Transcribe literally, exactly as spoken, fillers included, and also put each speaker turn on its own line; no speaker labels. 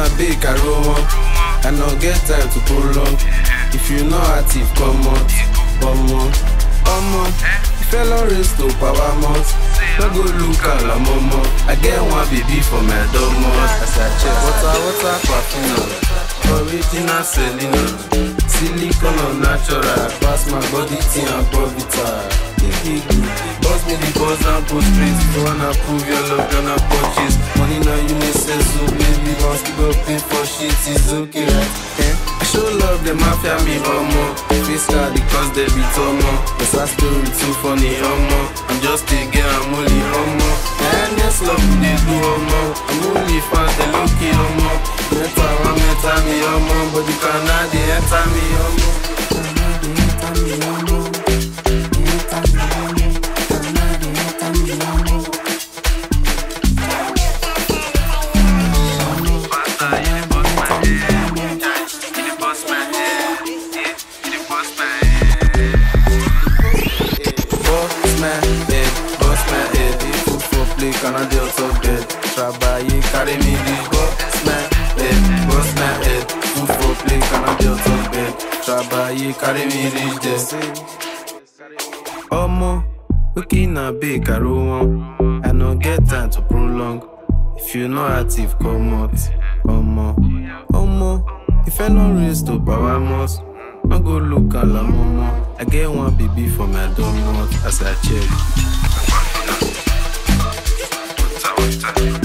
bake I roll one. I no get time to prolong. If you know active, come on, come on, come on. Fell on race to power must. No go look at la momo. I get one baby for my domo. As I check water, water, perfume. Original Selena. Silicone or natural. Pass my body thing and Bovita. Boss me the boss and post street. If you wanna prove your love, gonna purchase. Money now you may say so, baby. Once you go pay for shit, it's okay, right? Eh? I show love, the mafia me homo. Face card because they be tomo. The sad story too funny, homo. I'm just a girl, I'm only homo. And yes, love they do homo. I'm only fans, they lucky homo. Meta one, meta me homo. But the canal, they enter me homo. They enter me homo. Can I do top bed? Trabaye, carry me this boss my head, boss my head. Food for play, can I do top bed? Trabaye, carry me reach there. Omo, cooking a bake I roll one. I no get time to prolong. If you know active, come out. Omo, omo. If I no raise to power must. I go look at la momo. I get one baby for my domo as I check. Time.